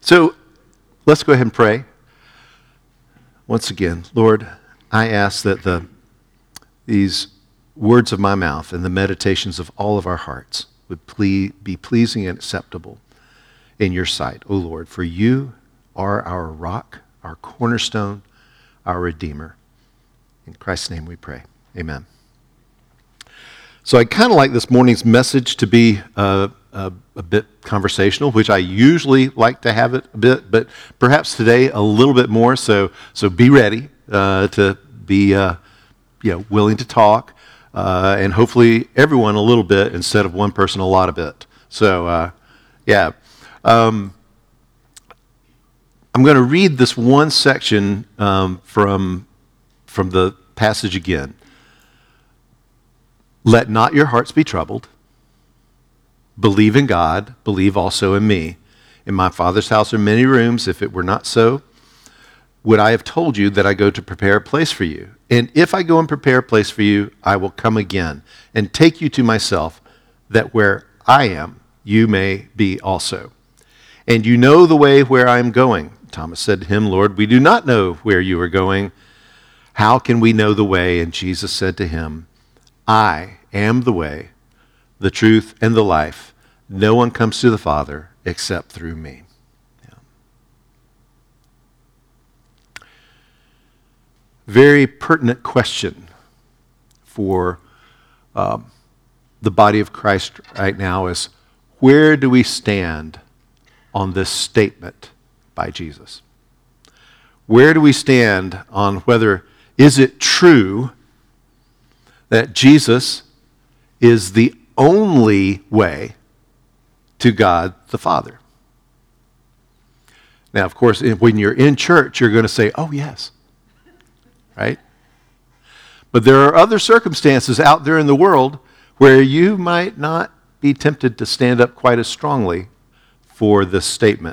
So let's go ahead and pray. Once again, Lord, I ask that these words of my mouth and the meditations of all of our hearts would be pleasing and acceptable in your sight, O Lord, for you are our rock, our cornerstone, our Redeemer. In Christ's name we pray. Amen. So I kind of like this morning's message to be a bit conversational, which I usually like to have it a bit, but perhaps today a little bit more. So be ready to be willing to talk, and hopefully everyone a little bit instead of one person a lot of bit. So I'm going to read this one section from the passage again. Let not your hearts be troubled. Believe in God, believe also in me. In my Father's house are many rooms. If it were not so, would I have told you that I go to prepare a place for you? And if I go and prepare a place for you, I will come again and take you to myself, that where I am, you may be also. And you know the way where I am going. Thomas said to him, Lord, we do not know where you are going. How can we know the way? And Jesus said to him, I am the way, the truth, and the life. No one comes to the Father except through me. Yeah. Very pertinent question for the body of Christ right now is, where do we stand on this statement by Jesus? Where do we stand on whether, is it true that Jesus is the only way to God the Father? Now, of course, when you're in church, you're going to say, oh, yes, right? But there are other circumstances out there in the world where you might not be tempted to stand up quite as strongly for this statement.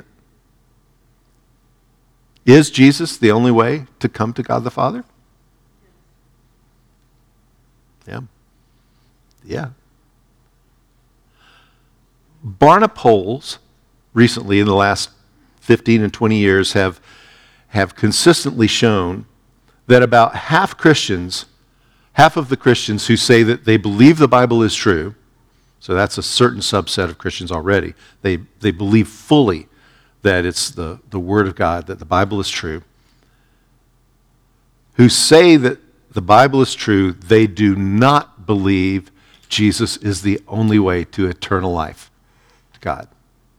Is Jesus the only way to come to God the Father? Yeah. Yeah. Barna polls recently in the last 15 and 20 years have consistently shown that about half of the Christians who say that they believe the Bible is true, so that's a certain subset of Christians already, they believe fully that it's the Word of God, that the Bible is true, who say that the Bible is true, they do not believe Jesus is the only way to eternal life, to God.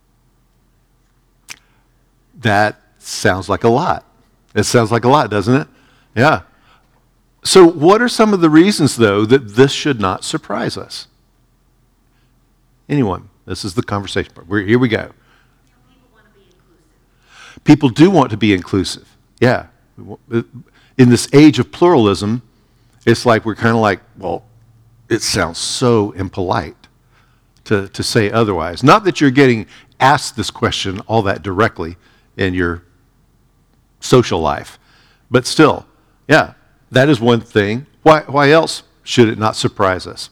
That sounds like a lot. It sounds like a lot, doesn't it? Yeah. So what are some of the reasons, though, that this should not surprise us? Anyone? This is the conversation part. Here we go. People want to be inclusive. People do want to be inclusive. Yeah. In this age of pluralism, it's like we're kind of like, well, it sounds so impolite to say otherwise. Not that you're getting asked this question all that directly in your social life, but still, yeah, that is one thing. Why else should it not surprise us?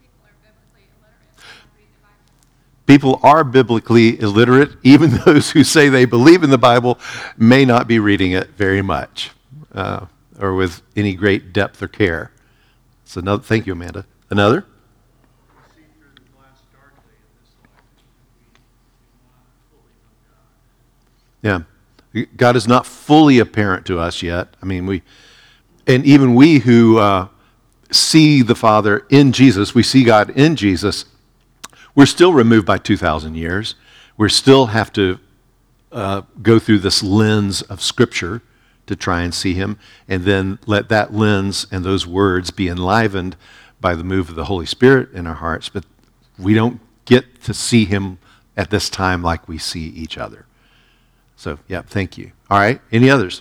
People are biblically illiterate. Even those who say they believe in the Bible may not be reading it very much or with any great depth or care. So thank you, Amanda. Another? See through the glass darkly in this life. We do not fully know God. Yeah. God is not fully apparent to us yet. I mean, even we who see the Father in Jesus, we see God in Jesus, we're still removed by 2,000 years. We still have to go through this lens of Scripture to try and see Him, and then let that lens and those words be enlivened by the move of the Holy Spirit in our hearts. But we don't get to see Him at this time like we see each other. So, yeah, thank you. All right, any others?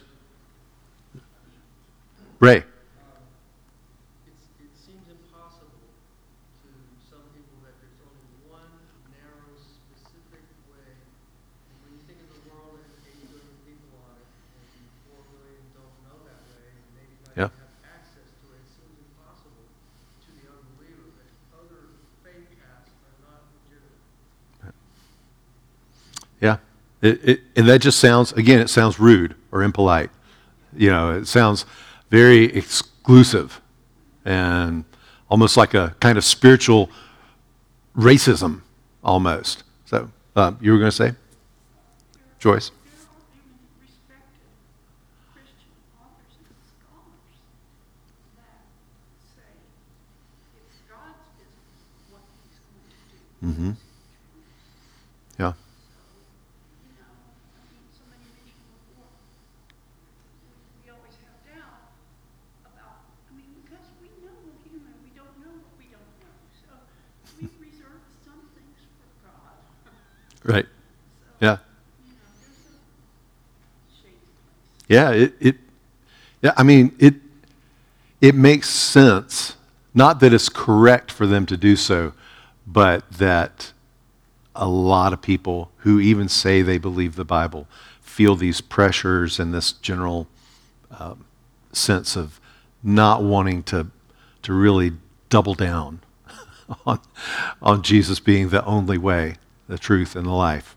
Ray. It seems impossible to some people that there's only one narrow, specific way. And when you think of the world and 8 billion people on it, and 4 billion don't know that way, and maybe not Yeah. even have access to it, it seems impossible to the unbeliever that other faith paths are not legitimate. Yeah, And that just sounds, again, it sounds rude or impolite. It sounds very exclusive and almost like a kind of spiritual racism, almost. So, you were going to say? Joyce? There are even respected Christian authors and scholars that say it's God's business what he's going to do. Mm-hmm. Yeah. Somebody mentioned before, we always have doubt about, because we know we're human, we don't know what we don't know. So we reserve some things for God. Right. Yeah. There's a shady place. Yeah, it makes sense. Not that it's correct for them to do so, but that a lot of people who even say they believe the Bible feel these pressures and this general sense of not wanting to really double down on Jesus being the only way, the truth, and the life.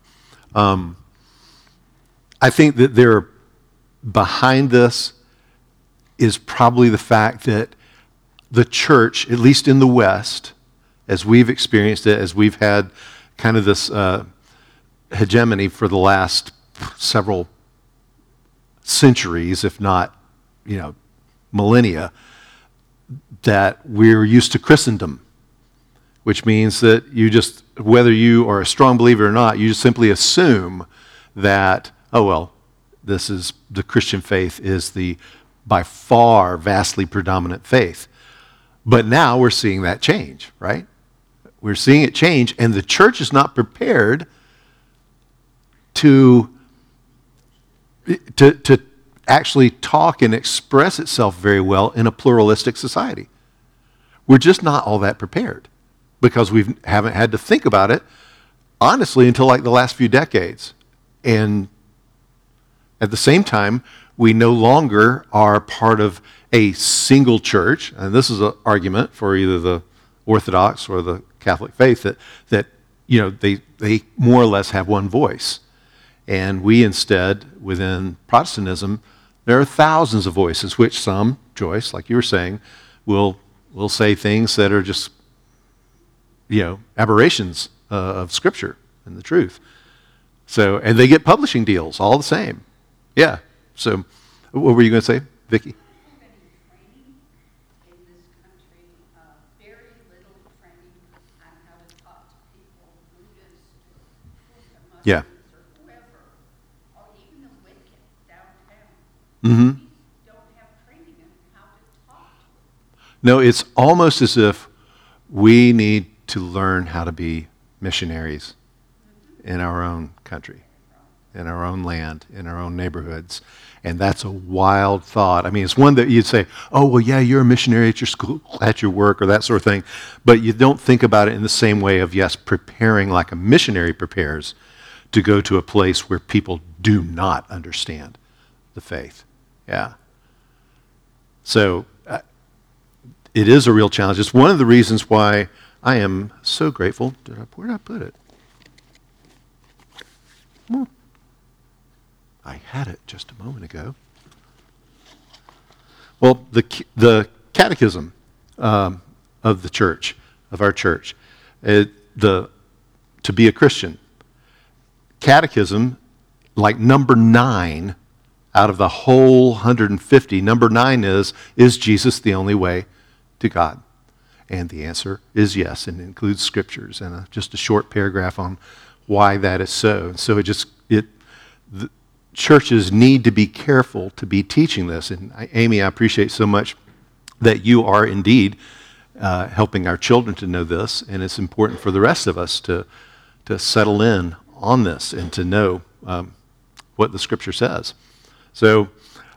I think that behind this is probably the fact that the church, at least in the West, as we've experienced it, as we've had kind of this hegemony for the last several centuries, if not, millennia, that we're used to Christendom, which means that whether you are a strong believer or not, you just simply assume that, the Christian faith is the by far vastly predominant faith. But now we're seeing that change, right? We're seeing it change, and the church is not prepared to actually talk and express itself very well in a pluralistic society. We're just not all that prepared because we haven't had to think about it, honestly, until like the last few decades. And at the same time, we no longer are part of a single church, and this is an argument for either the Orthodox or the Catholic faith that they more or less have one voice. And we instead, within Protestantism, there are thousands of voices, which some, Joyce, like you were saying, will say things that are just, aberrations of Scripture and the truth. So, and they get publishing deals all the same. Yeah. So, what were you going to say, Vicki? Training in this country, very little training on how to talk to people, Buddhists or Muslims Yeah. or whoever, or even the wicked downtown. Mm-hmm. We don't have training in how to talk to them. No, it's almost as if we need to learn how to be missionaries in our own country, in our own land, in our own neighborhoods. And that's a wild thought. It's one that you'd say, oh, well, yeah, you're a missionary at your school, at your work, or that sort of thing. But you don't think about it in the same way of, yes, preparing like a missionary prepares to go to a place where people do not understand the faith. Yeah. So it is a real challenge. It's one of the reasons why I am so grateful. Where did I put it? I had it just a moment ago. Well, the catechism of the church, of our church, to be a Christian, catechism, like number 9 out of the whole 150, number 9 is Jesus the only way to God? And the answer is yes, and it includes scriptures and just a short paragraph on why that is so. And so the churches need to be careful to be teaching this. And Amy, I appreciate so much that you are indeed helping our children to know this, and it's important for the rest of us to settle in on this and to know what the Scripture says. So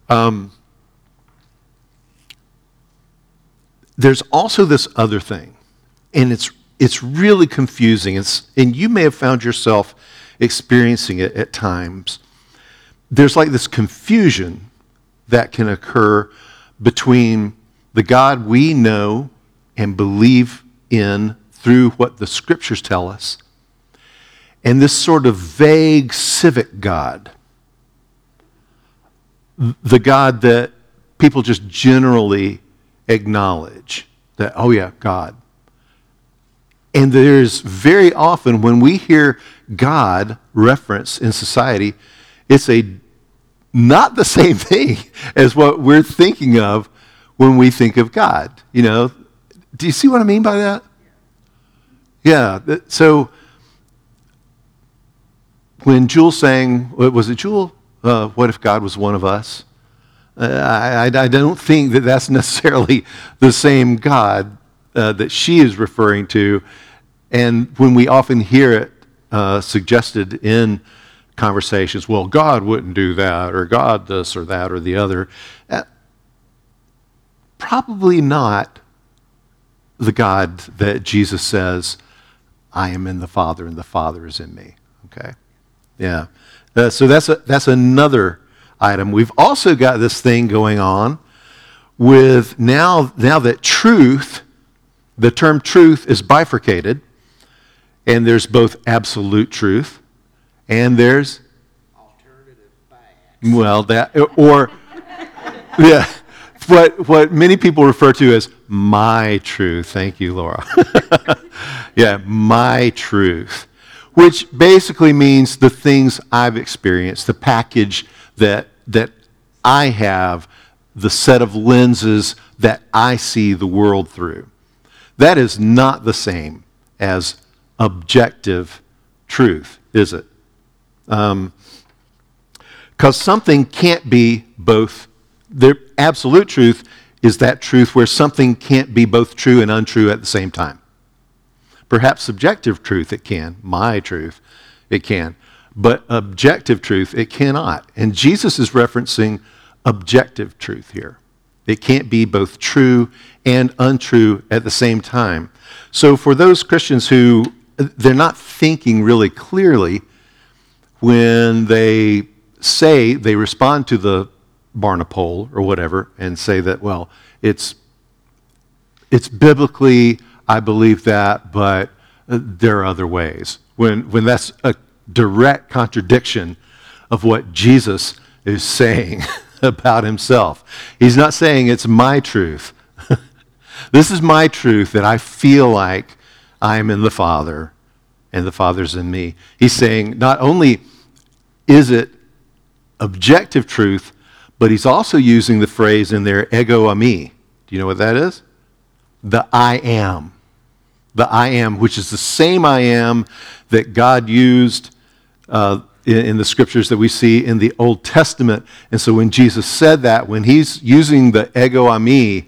there's also this other thing, and it's really confusing, and you may have found yourself experiencing it at times. There's like this confusion that can occur between the God we know and believe in through what the Scriptures tell us and this sort of vague civic God, the God that people just generally acknowledge that, oh yeah, God. And there's very often when we hear God referenced in society, it's not the same thing as what we're thinking of when we think of God. You know, do you see what I mean by that? Yeah. So when Jewel sang, was it Jewel? What if God was one of us? I don't think that that's necessarily the same God that she is referring to. And when we often hear it suggested in conversations, well, God wouldn't do that, or God this or that or the other, probably not the God that Jesus says, I am in the Father and the Father is in me. Okay? Yeah. So that's another item. We've also got this thing going on with now that truth, the term truth is bifurcated, and there's both absolute truth and there's Alternative facts. well that or yeah, what many people refer to as my truth. Thank you, Laura. Yeah, my truth, which basically means the things I've experienced, the package that I have, the set of lenses that I see the world through. That is not the same as objective truth, is it? Because something can't be both. The absolute truth is that truth where something can't be both true and untrue at the same time. Perhaps subjective truth, it can. My truth, it can. But objective truth, it cannot. And Jesus is referencing objective truth here. It can't be both true and untrue at the same time. So for those Christians who, they're not thinking really clearly when they say, they respond to the Barna poll or whatever and say that, well, it's biblically, I believe that, but there are other ways. When that's a direct contradiction of what Jesus is saying about himself. He's not saying it's my truth. This is my truth that I feel like I am in the Father and the Father's in me. He's saying not only is it objective truth, but he's also using the phrase in there, ego eimi. Do you know what that is? The I am. The I am, which is the same I am that God used in the scriptures that we see in the Old Testament. And so when Jesus said that, when he's using the ego eimi,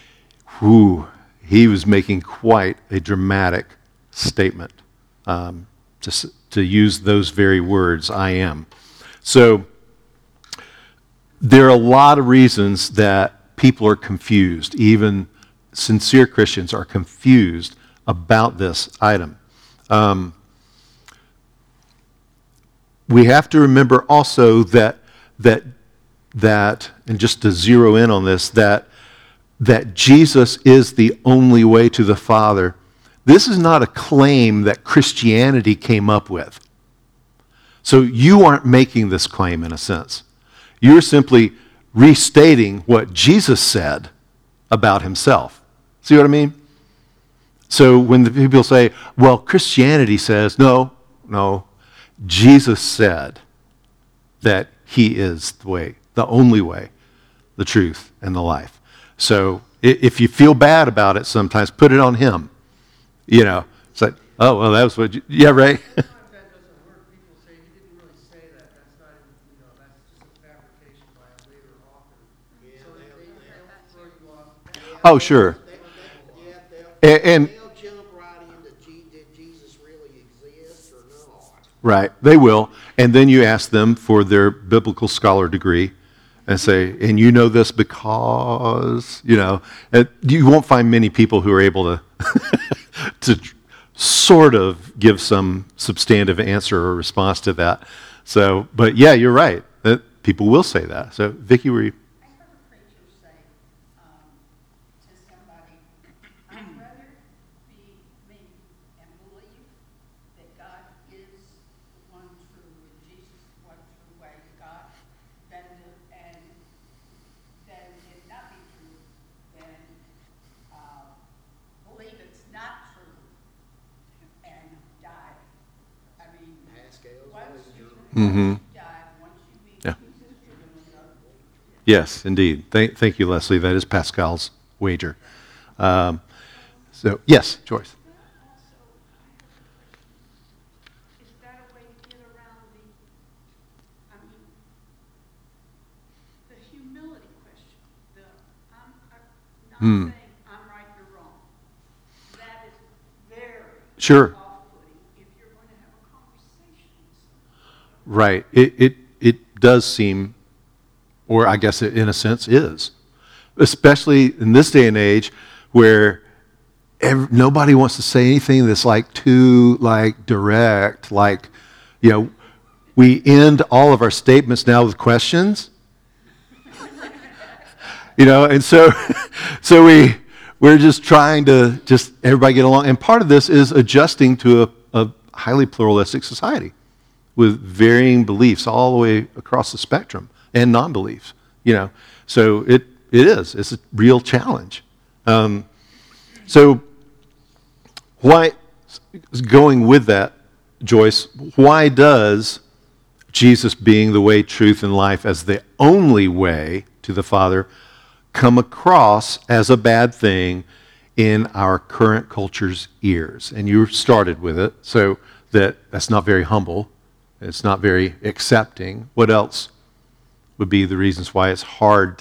he was making quite a dramatic statement to use those very words, I am. So there are a lot of reasons that people are confused. Even sincere Christians are confused about this item. We have to remember also that, and just to zero in on this, that Jesus is the only way to the Father. This is not a claim that Christianity came up with. So you aren't making this claim in a sense. You're simply restating what Jesus said about himself. See what I mean? So when the people say, well, Christianity says, no, Jesus said that he is the way, the only way, the truth, and the life. So if you feel bad about it sometimes, put it on him. You know, it's like, oh, well, that was what you, yeah, right? Sometimes that doesn't work. People say he didn't really say that. That's not, that's just a fabrication by a later author. Yeah, So they'll throw you off. Oh, sure. And they'll jump right into did Jesus really exist or not? right, they will. And then you ask them for their biblical scholar degree and say, and you know this because, you won't find many people who are able to to sort of give some substantive answer or response to that. So, but yeah, you're right. That people will say that. So, Vicki, were you? I heard a preacher say to somebody, I'd rather be me and believe that God is Mm-hmm. Yeah. Yes, indeed. Thank you, Leslie. That is Pascal's wager. So, yes, Joyce. Is that a way to get around the humility question? I'm not Hmm. saying I'm right or wrong. That is very Sure. off-putting if you're going to have a conversation with someone. Right. It does seem, or I guess it in a sense is, especially in this day and age where nobody wants to say anything that's like too like direct, like, you know, we end all of our statements now with questions. You know, and so so we're just trying to just everybody get along. And part of this is adjusting to a highly pluralistic society with varying beliefs all the way across the spectrum and non-beliefs. You know, so it's a real challenge. So why, going with that, Joyce, why does Jesus being the way, truth, and life as the only way to the Father come across as a bad thing in our current culture's ears? And you started with it, so that's not very humble. It's not very accepting. What else would be the reasons why it's hard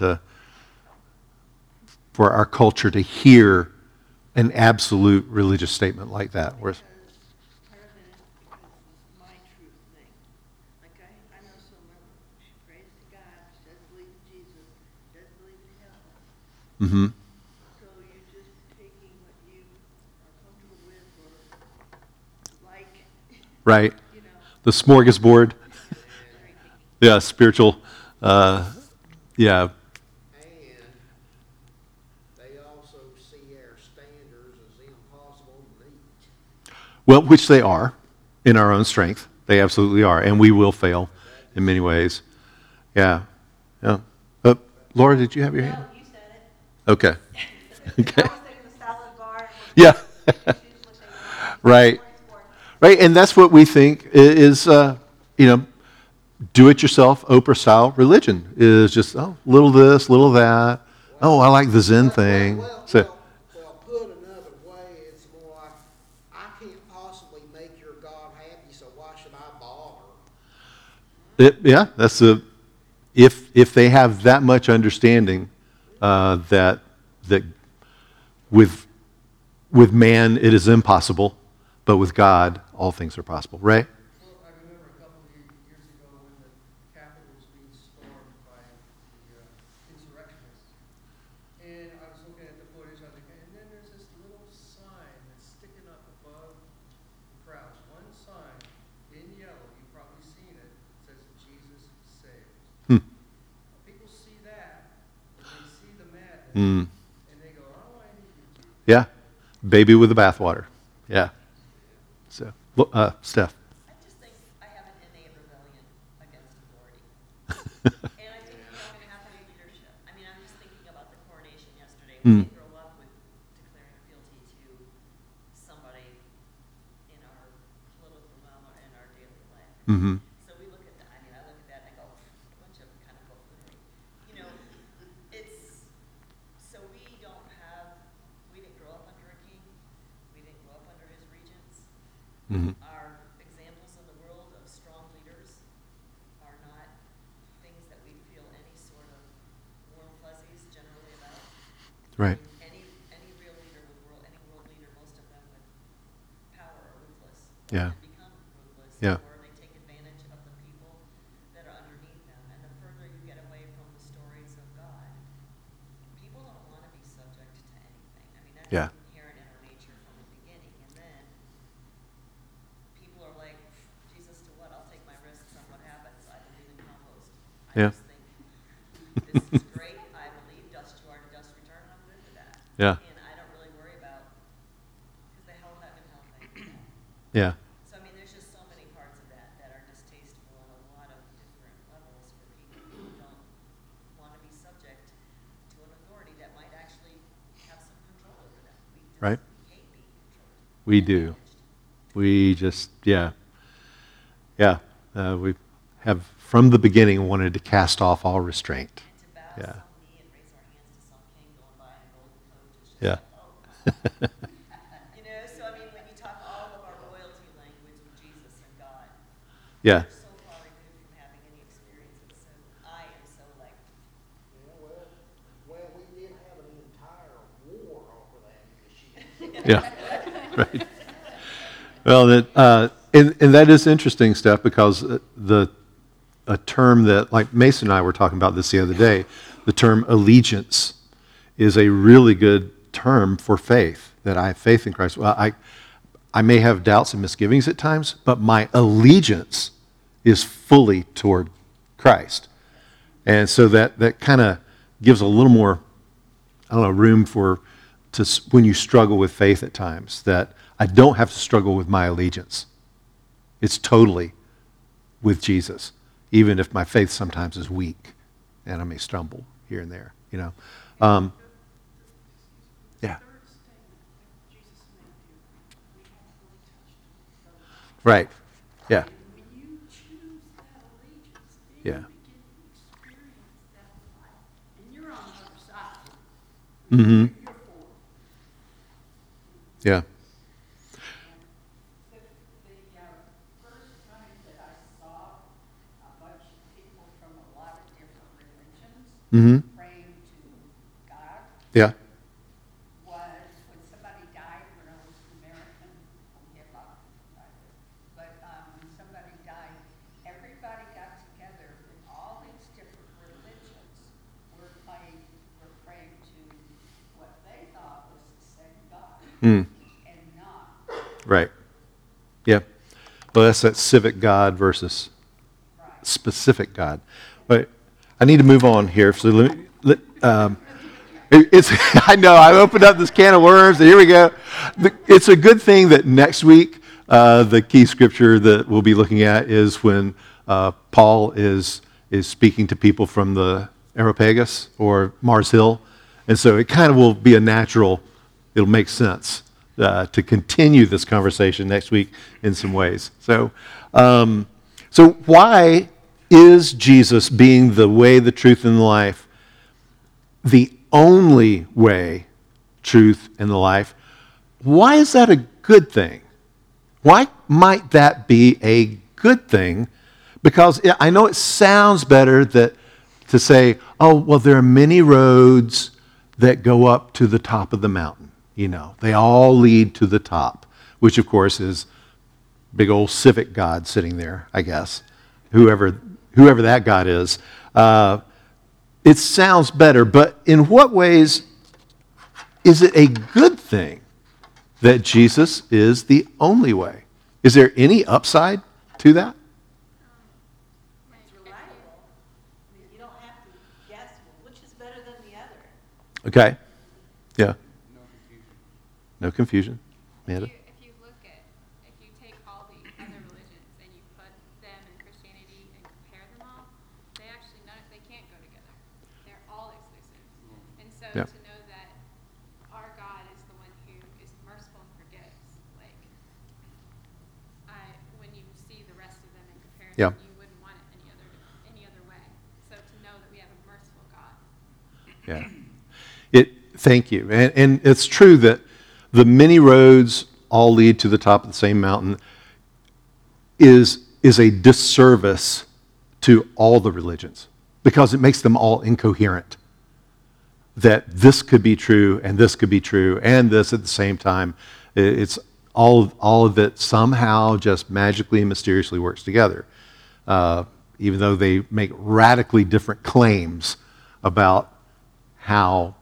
for our culture to hear an absolute religious statement like that? Because part of it is because it's my truth thing. Like I know someone, she prays to God, she doesn't believe in Jesus, doesn't believe in hell. Mm-hmm. So you're just taking what you are comfortable with or like, Right. you know, The smorgasbord. very picky. Yeah, spiritual. Yeah. And they also see our standards as impossible to meet. Well, which they are in our own strength. They absolutely are. And we will fail in many ways. Yeah. Yeah. Laura, did you have your hand? No, you said it. Okay. Okay. I was thinking the salad bar. Yeah. Choose what they want. Right. Sport. Right. And that's what we think is, do-it-yourself Oprah style religion is just, little this, little that. Oh, I like the Zen thing. Well, So, put another way, it's more like, I can't possibly make your God happy, so why should I bother? yeah, that's if they have that much understanding that with man it is impossible, but with God all things are possible. Right? Well, I remember a couple of years ago when the Capitol was being stormed by the insurrectionists, and I was looking at the footage, I was like, and then there's this little sign that's sticking up above the crowds. One sign in yellow, you've probably seen it, says Jesus saves. Hmm. People see that, and they see the madness, Mm. and they go, oh, I need you. Yeah. Baby with the bathwater. Yeah. So, Steph. I just think I have an innate rebellion against authority. And I think we don't have any leadership. I mean, I'm just thinking about the coronation yesterday. We didn't grow up with declaring fealty to somebody in our political realm or in our daily life. Mm-hmm. So we look at that. I mean, I look at that and I go, a bunch of kind of buffoonery. You know, it's so we didn't grow up under a king. We didn't grow up under his regents. Mm-hmm. Our examples in the world of strong leaders are not things that we feel any sort of warm fuzzies generally about. Right. Any real leader any world leader, most of them with power are ruthless. Yeah. Or become ruthless. Yeah. Or they take advantage of the people that are underneath them. And the further you get away from the stories of God, people don't want to be subject to anything. I mean, that's Yeah. inherent in our nature from the beginning. And then people are like, Jesus to what? I'll take my risks on what happens. I believe in compost. I Yeah. just think this is great. I believe dust you are to dust return. I'm good with that. Yeah. And I don't really worry about because the hell heaven hell thing. Yeah. So I mean, there's just so many parts of that that are distasteful on a lot of different levels for people who don't want to be subject to an authority that might actually have some control over them. We just Right. hate being controlled. We do. Managed. We just, yeah. Yeah. We have from the beginning wanted to cast off all restraint. And to bow Yeah. some knee and raise our hands to some king going by in a golden coach is just Yeah. like, oh. You know, so I mean, when you talk all of our loyalty language with Jesus and God, Yeah. we're so far removed from having any experiences. So I am so like, Yeah, well, we did have an entire war over that issue. Yeah. Right. Well, and that is interesting stuff, because a term that, like Mason and I were talking about this the other day, the term allegiance is a really good term for faith, that I have faith in Christ. Well, I may have doubts and misgivings at times, but my allegiance is fully toward Christ. And so that kind of gives a little more, I don't know, room when you struggle with faith at times, that I don't have to struggle with my allegiance. It's totally with Jesus, even if my faith sometimes is weak and I may stumble here and there, you know. Yeah. Third statement that Jesus made here, we haven't really touched those. Right. Yeah. And when you choose that allegiance, then Yeah. you begin to experience that life. And you're on the other side. Mm-hmm. You're for it. Yeah. The first time that I saw a bunch of people from a lot of different religions Mm-hmm. praying to God Yeah. was when somebody died, when I was American, we had a lot of people die there, but when somebody died, everybody got together with all these different religions were praying to what they thought was the same God Mm. and not. Right. Yeah. Well, that's that civic God versus specific God. But I need to move on here. So it's I know I opened up this can of worms, and here we go. It's a good thing that next week the key scripture that we'll be looking at is when Paul is speaking to people from the Areopagus or Mars Hill, and so it kind of will be a natural. It'll make sense to continue this conversation next week in some ways. So why is Jesus, being the way, the truth, and the life, the only way, truth, and the life? Why is that a good thing? Why might that be a good thing? Because I know it sounds better to say, oh, well, there are many roads that go up to the top of the mountain. You know, they all lead to the top, which of course is big old civic God sitting there, I guess, whoever that God is. It sounds better, but in what ways is it a good thing that Jesus is the only way? Is there any upside to that? It's reliable. I mean, you don't have to guess which is better than the other. Okay. Yeah. No confusion. Amanda? If you look at, if you take all the other religions and you put them in Christianity and compare them all, they actually they can't go together. They're all exclusive. And so Yeah. to know that our God is the one who is merciful and forgives, like when you see the rest of them in comparison, Yeah. you wouldn't want it any other way. So to know that we have a merciful God. Yeah. Thank you. And it's true that the many roads all lead to the top of the same mountain is a disservice to all the religions, because it makes them all incoherent. That this could be true and this could be true and this at the same time. It's all of it somehow just magically and mysteriously works together, even though they make radically different claims about how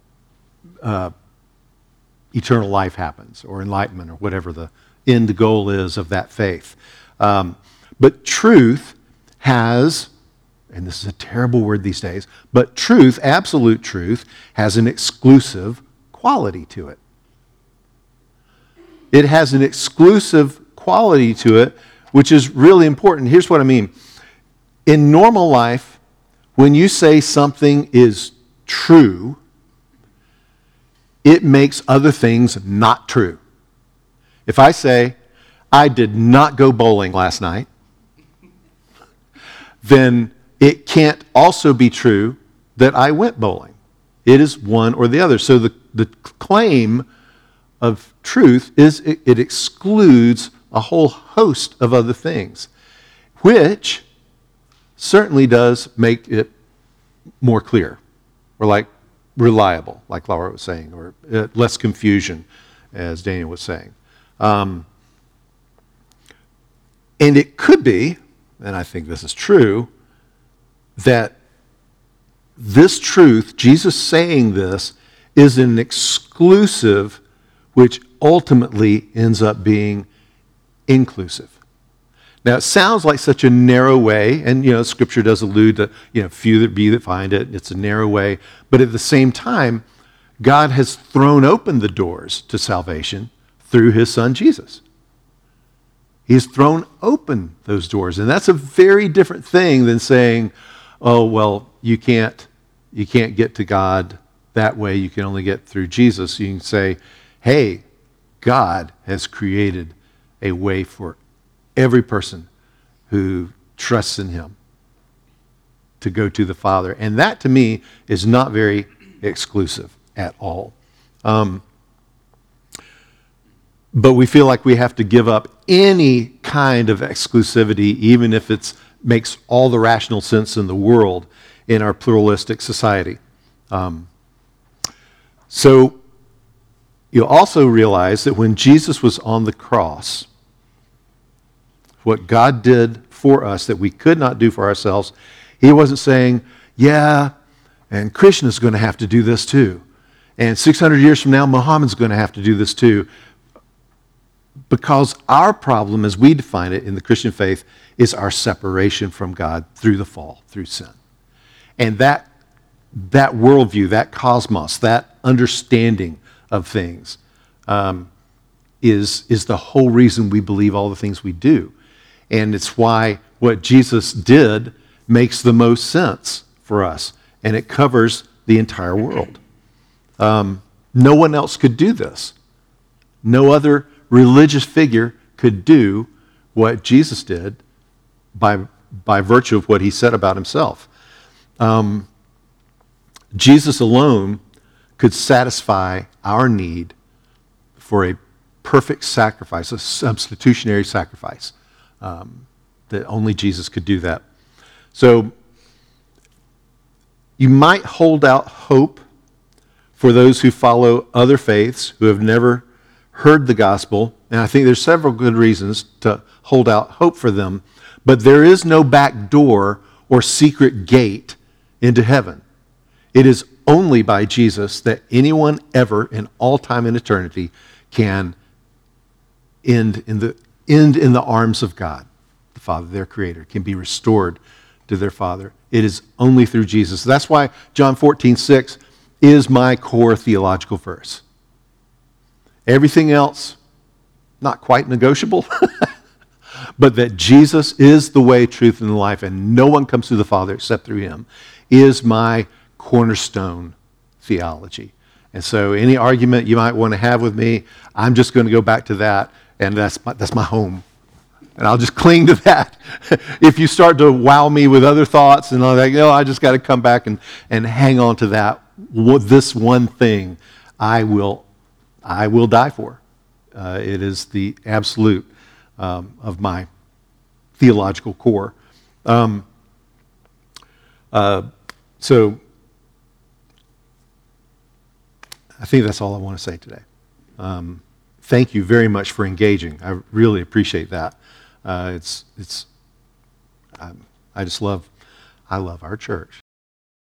eternal life happens, or enlightenment, or whatever the end goal is of that faith. But truth has, and this is a terrible word these days, but truth, absolute truth, has an exclusive quality to it. It has an exclusive quality to it, which is really important. Here's what I mean. In normal life, when you say something is true, it makes other things not true. If I say, I did not go bowling last night, then it can't also be true that I went bowling. It is one or the other. So the claim of truth is it excludes a whole host of other things, which certainly does make it more clear, or like reliable, like Laura was saying, or less confusion, as Daniel was saying. And it could be, and I think this is true, that this truth, Jesus saying this, is an exclusive which ultimately ends up being inclusive. Now, it sounds like such a narrow way, and, Scripture does allude to, few that be that find it. It's a narrow way. But at the same time, God has thrown open the doors to salvation through his Son, Jesus. He has thrown open those doors. And that's a very different thing than saying, oh, well, you can't get to God that way. You can only get through Jesus. You can say, hey, God has created a way for every person who trusts in him to go to the Father. And that, to me, is not very exclusive at all. But we feel like we have to give up any kind of exclusivity, even if it makes all the rational sense in the world in our pluralistic society. So you'll also realize that when Jesus was on the cross, what God did for us that we could not do for ourselves, he wasn't saying, yeah, and Krishna's going to have to do this too. And 600 years from now, Muhammad's going to have to do this too. Because our problem, as we define it in the Christian faith, is our separation from God through the fall, through sin. And that worldview, that cosmos, that understanding of things is the whole reason we believe all the things we do. And it's why what Jesus did makes the most sense for us. And it covers the entire world. No one else could do this. No other religious figure could do what Jesus did by virtue of what he said about himself. Jesus alone could satisfy our need for a perfect sacrifice, a substitutionary sacrifice. That only Jesus could do that. So you might hold out hope for those who follow other faiths who have never heard the gospel, and I think there's several good reasons to hold out hope for them, but there is no back door or secret gate into heaven. It is only by Jesus that anyone ever in all time and eternity can end in the arms of God, the Father, their Creator, can be restored to their Father. It is only through Jesus. That's why John 14:6 is my core theological verse. Everything else, not quite negotiable, but that Jesus is the way, truth, and the life, and no one comes to the Father except through him, is my cornerstone theology. And so any argument you might want to have with me, I'm just going to go back to that, and that's my home. And I'll just cling to that. If you start to wow me with other thoughts and all that, I just got to come back and hang on to that. This one thing I will die for. It is the absolute of my theological core. So I think that's all I want to say today. Thank you very much for engaging. I really appreciate that. I love our church.